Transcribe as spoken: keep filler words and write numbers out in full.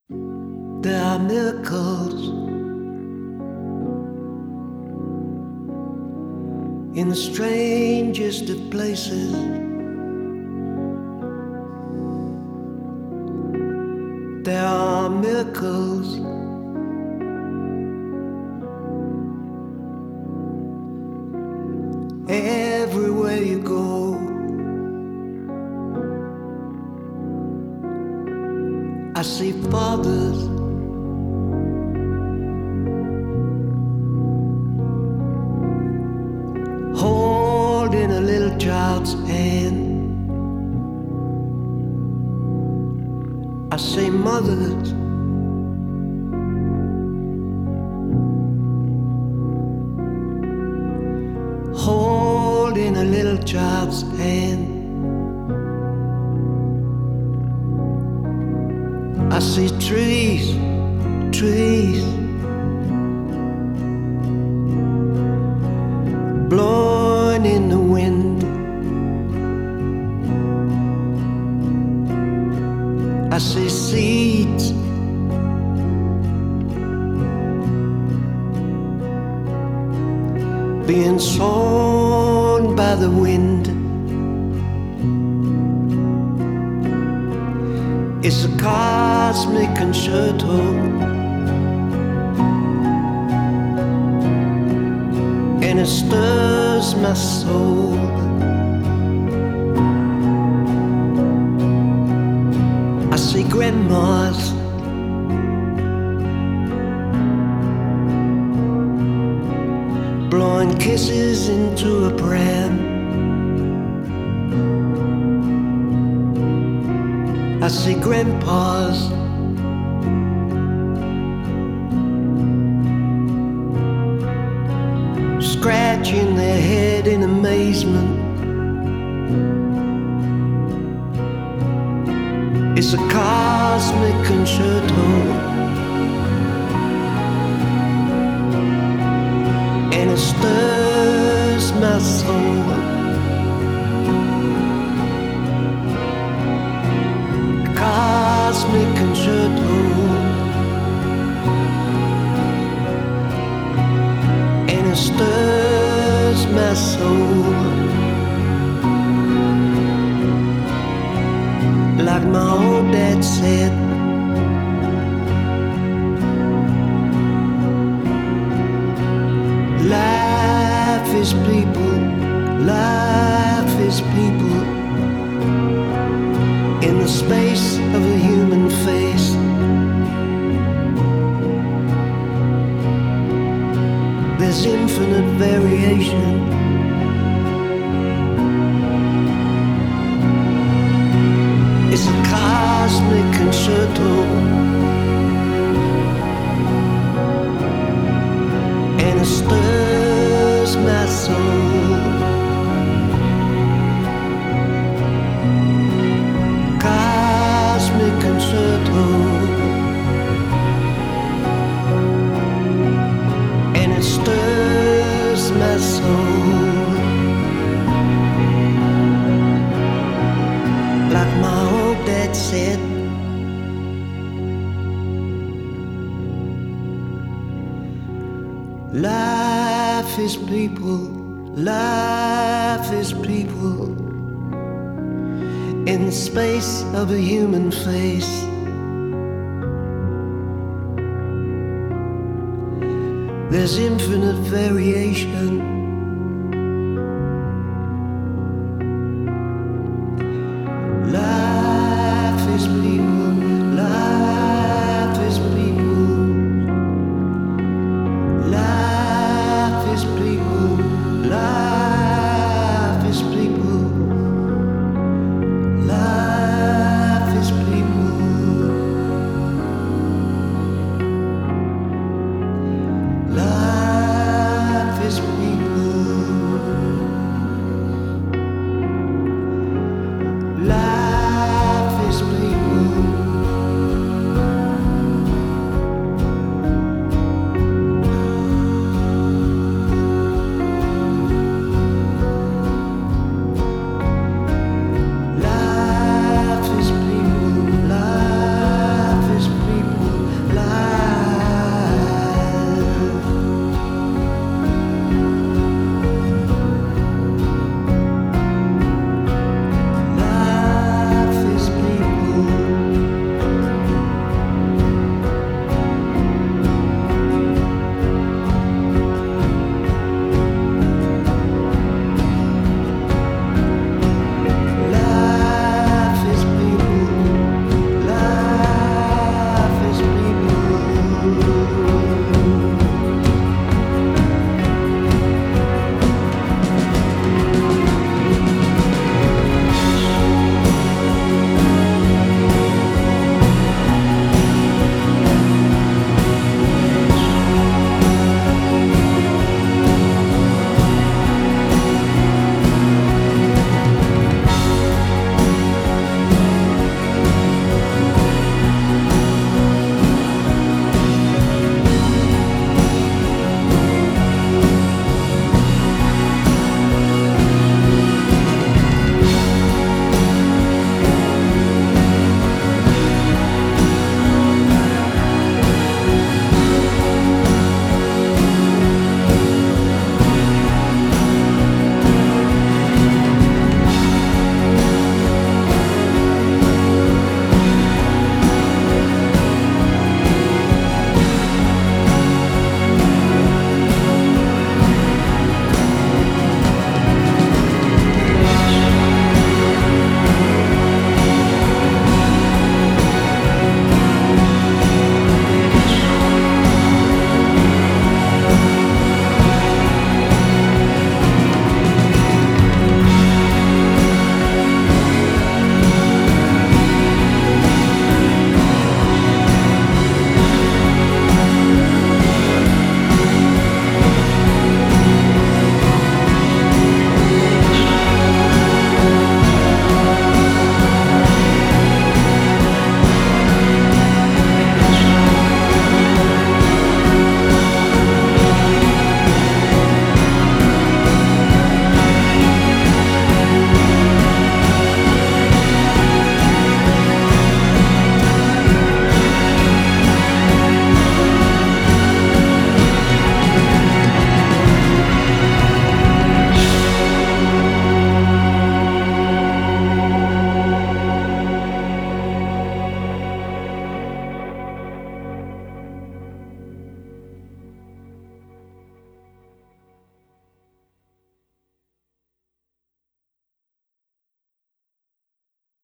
There are miracles in the strangest of places. There are miracles everywhere you go. I see fathers holding a little child's hand. I see mothers holding a little child's hand. I see trees, trees blowing in the wind. I see seeds being sown by the wind. It's a cosmic concerto, and it stirs my soul. I see grandmas blowing kisses into a pram. I see grandpas scratching their head in amazement. It's a cosmic concerto, and it stirs my soul. Cosmic concerto, and it stirs my soul. Like my old dad said, life is people, life is people in the space of a human face. There's infinite variation. It's a cosmic concerto, and it stirs my soul. Cosmic concerto, and it stirs my soul. Like my old dad said, life is people, life is people in the space of a human face. There's infinite variation.